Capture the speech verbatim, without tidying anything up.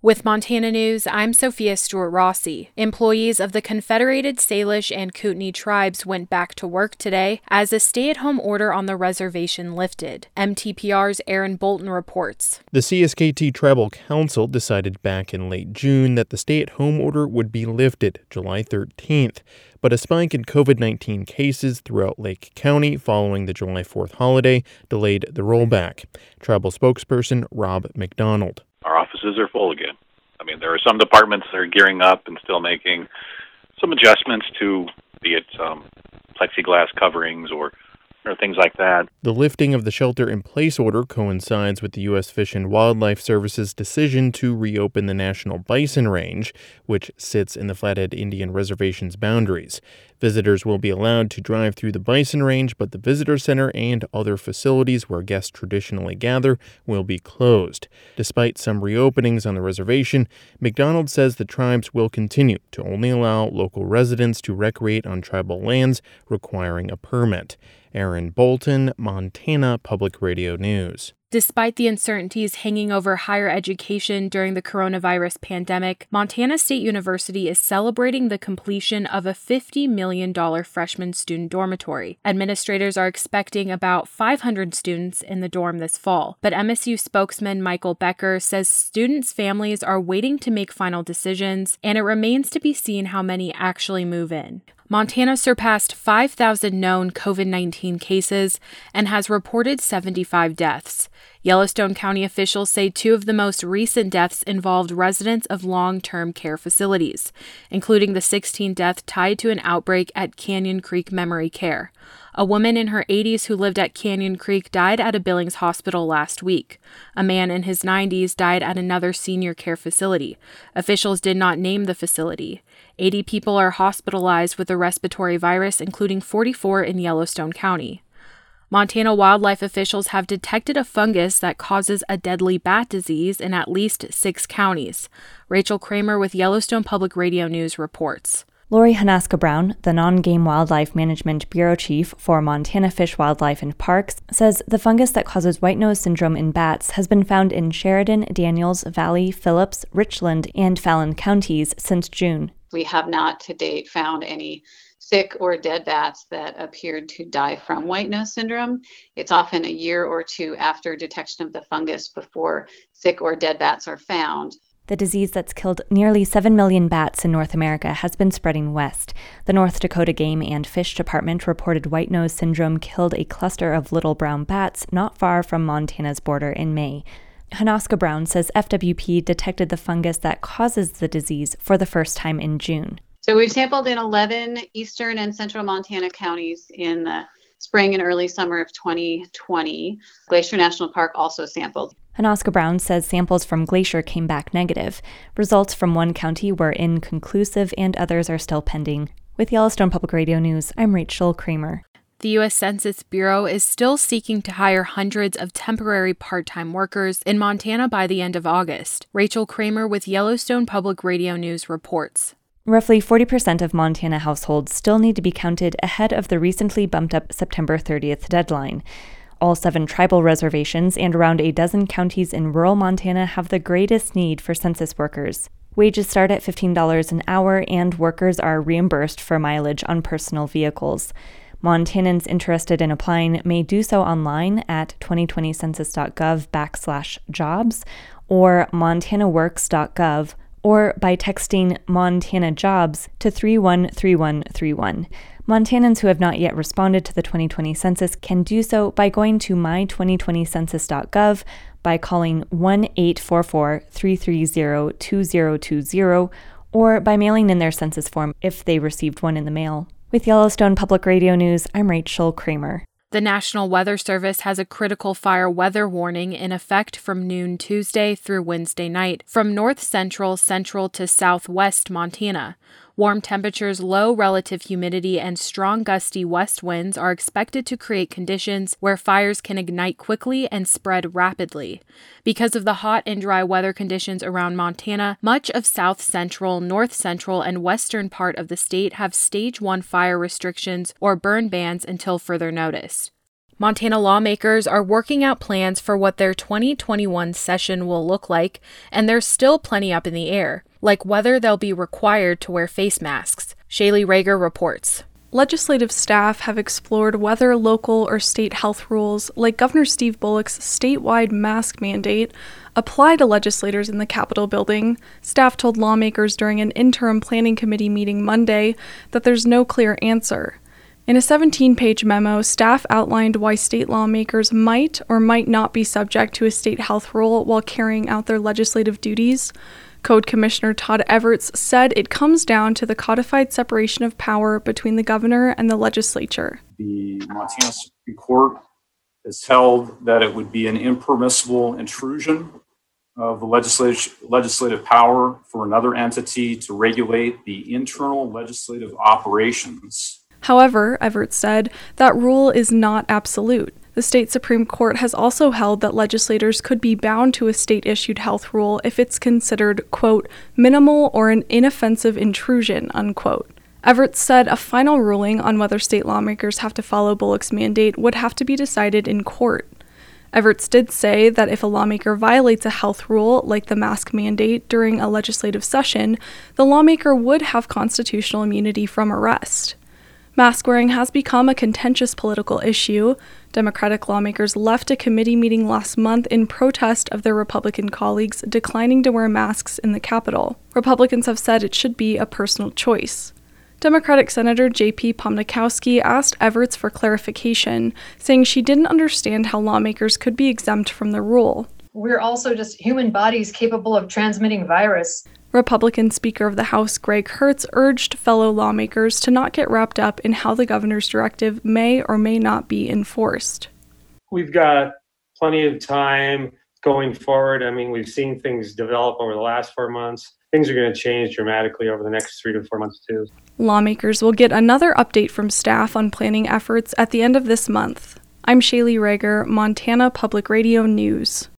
With Montana News, I'm Sophia Stewart-Rossi. Employees of the Confederated Salish and Kootenai tribes went back to work today as a stay-at-home order on the reservation lifted. M T P R's Aaron Bolton reports. The C S K T Tribal Council decided back in late June that the stay-at-home order would be lifted July thirteenth, but a spike in covid nineteen cases throughout Lake County following the July fourth holiday delayed the rollback. Tribal spokesperson Rob McDonald. Our offices are full again. I mean, there are some departments that are gearing up and still making some adjustments to, be it um, plexiglass coverings or, or things like that. The lifting of the shelter-in-place order coincides with the U S Fish and Wildlife Service's decision to reopen the National Bison Range, which sits in the Flathead Indian Reservation's boundaries. Visitors will be allowed to drive through the bison range, but the visitor center and other facilities where guests traditionally gather will be closed. Despite some reopenings on the reservation, McDonald says the tribes will continue to only allow local residents to recreate on tribal lands requiring a permit. Aaron Bolton, Montana Public Radio News. Despite the uncertainties hanging over higher education during the coronavirus pandemic, Montana State University is celebrating the completion of a fifty million dollars freshman student dormitory. Administrators are expecting about five hundred students in the dorm this fall, but M S U spokesman Michael Becker says students' families are waiting to make final decisions, and it remains to be seen how many actually move in. Montana surpassed five thousand known covid nineteen cases and has reported seventy-five deaths. Yellowstone County officials say two of the most recent deaths involved residents of long-term care facilities, including the sixteenth death tied to an outbreak at Canyon Creek Memory Care. A woman in her eighties who lived at Canyon Creek died at a Billings hospital last week. A man in his nineties died at another senior care facility. Officials did not name the facility. eighty people are hospitalized with a respiratory virus, including forty-four in Yellowstone County. Montana wildlife officials have detected a fungus that causes a deadly bat disease in at least six counties. Rachel Kramer with Yellowstone Public Radio News reports. Lori Hanaska Brown, the Non-Game Wildlife Management Bureau Chief for Montana Fish, Wildlife, and Parks, says the fungus that causes white nose syndrome in bats has been found in Sheridan, Daniels, Valley, Phillips, Richland, and Fallon counties since June. We have not to date found any sick or dead bats that appeared to die from white nose syndrome. It's often a year or two after detection of the fungus before sick or dead bats are found. The disease that's killed nearly seven million bats in North America has been spreading west. The North Dakota Game and Fish Department reported white nose syndrome killed a cluster of little brown bats not far from Montana's border in May. Hanaska Brown says F W P detected the fungus that causes the disease for the first time in June. So we've sampled in eleven eastern and central Montana counties in the spring and early summer of twenty twenty. Glacier National Park also sampled. Hanaska Brown says samples from Glacier came back negative. Results from one county were inconclusive and others are still pending. With Yellowstone Public Radio News, I'm Rachel Kramer. The U S Census Bureau is still seeking to hire hundreds of temporary part-time workers in Montana by the end of August. Rachel Kramer with Yellowstone Public Radio News reports. Roughly forty percent of Montana households still need to be counted ahead of the recently bumped-up September thirtieth deadline. All seven tribal reservations and around a dozen counties in rural Montana have the greatest need for census workers. Wages start at fifteen dollars an hour, and workers are reimbursed for mileage on personal vehicles. Montanans interested in applying may do so online at twenty twenty census dot gov backslash jobs or montana works dot gov or by texting Montana Jobs to three one three one three one. Montanans who have not yet responded to the twenty twenty census can do so by going to my twenty twenty census dot gov, by calling one eight four four three three zero two zero two zero, or by mailing in their census form if they received one in the mail. With Yellowstone Public Radio News, I'm Rachel Kramer. The National Weather Service has a critical fire weather warning in effect from noon Tuesday through Wednesday night from north central, central to southwest Montana. Warm temperatures, low relative humidity, and strong gusty west winds are expected to create conditions where fires can ignite quickly and spread rapidly. Because of the hot and dry weather conditions around Montana, much of south central, north central, and western part of the state have stage one fire restrictions or burn bans until further notice. Montana lawmakers are working out plans for what their twenty twenty-one session will look like, and there's still plenty up in the air, like whether they'll be required to wear face masks. Shaylee Rager reports. Legislative staff have explored whether local or state health rules, like Governor Steve Bullock's statewide mask mandate, apply to legislators in the Capitol building. Staff told lawmakers during an interim planning committee meeting Monday that there's no clear answer. In a seventeen-page memo, staff outlined why state lawmakers might or might not be subject to a state health rule while carrying out their legislative duties. Code Commissioner Todd Everts said it comes down to the codified separation of power between the governor and the legislature. The Montana Supreme Court has held that it would be an impermissible intrusion of the legislative, legislative power for another entity to regulate the internal legislative operations. However, Everts said, that rule is not absolute. The state Supreme Court has also held that legislators could be bound to a state-issued health rule if it's considered, quote, minimal or an inoffensive intrusion, unquote. Everts said a final ruling on whether state lawmakers have to follow Bullock's mandate would have to be decided in court. Everts did say that if a lawmaker violates a health rule, like the mask mandate, during a legislative session, the lawmaker would have constitutional immunity from arrest. Mask wearing has become a contentious political issue. Democratic lawmakers left a committee meeting last month in protest of their Republican colleagues declining to wear masks in the Capitol. Republicans have said it should be a personal choice. Democratic Senator J P Pomnikowski asked Everts for clarification, saying she didn't understand how lawmakers could be exempt from the rule. We're also just human bodies capable of transmitting virus. Republican Speaker of the House Greg Hertz urged fellow lawmakers to not get wrapped up in how the governor's directive may or may not be enforced. We've got plenty of time going forward. I mean, we've seen things develop over the last four months. Things are going to change dramatically over the next three to four months, too. Lawmakers will get another update from staff on planning efforts at the end of this month. I'm Shaylee Rager, Montana Public Radio News.